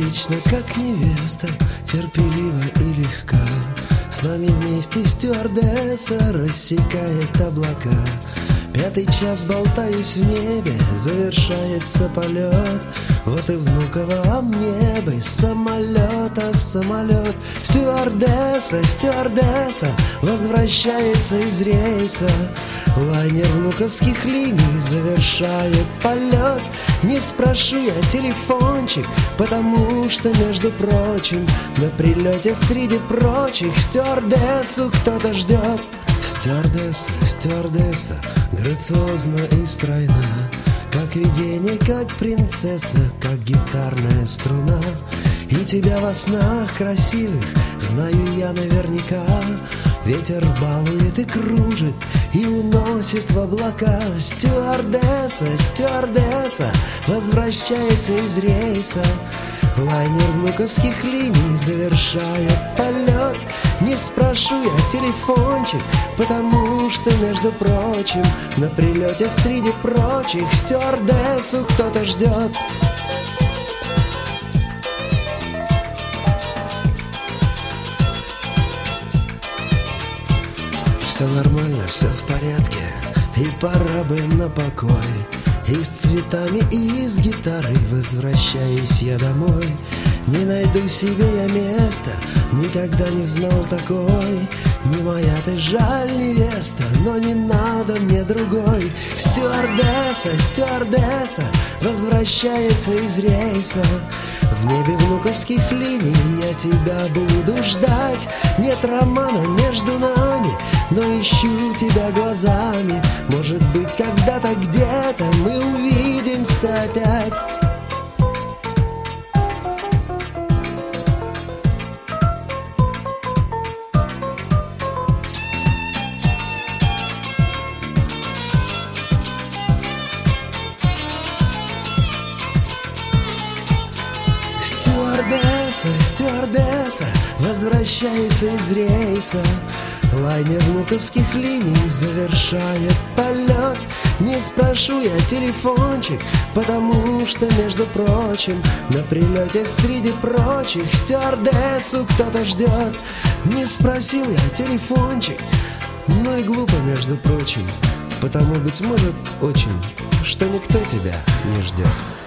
Вечно как невеста, терпелива и легка. С нами вместе стюардесса рассекает облака. 5-й час болтаюсь в небе, завершается полет. Вот и Внуково мне бы с самолета в самолет. Стюардесса, стюардесса возвращается из рейса. Лайнер внуковских линий завершает полет. Не спрошу я телефончик, потому что, между прочим, на прилете среди прочих стюардессу кто-то ждет. Стюардесса, стюардесса, грациозна и стройна, как видение, как принцесса, как гитарная струна. И тебя во снах красивых знаю я наверняка. Ветер балует и кружит, и уносит в облака. Стюардесса, стюардесса возвращается из рейса. Лайнер внуковских линий завершает полет. Не спрошу я телефончик, потому что, между прочим, на прилете среди прочих стюардессу кто-то ждет. Все нормально, все в порядке, и пора бы на покой. И с цветами, и с гитарой возвращаюсь я домой. Не найду себе я места, никогда не знал такой. Не моя ты, жаль, невеста, но не надо мне другой. Стюардесса, стюардесса возвращается из рейса. В небе внуковских линий я тебя буду ждать. Нет романа между нами, но ищу тебя глазами. Может быть, когда-то где-то мы увидимся опять. Стюардесса, стюардесса возвращается из рейса. Лайнер внуковских линий завершает полет. Не спрошу я телефончик, потому что, между прочим, на прилете среди прочих стюардессу кто-то ждет. Не спросил я телефончик, ну и глупо, между прочим, потому, быть может, очень, что никто тебя не ждет.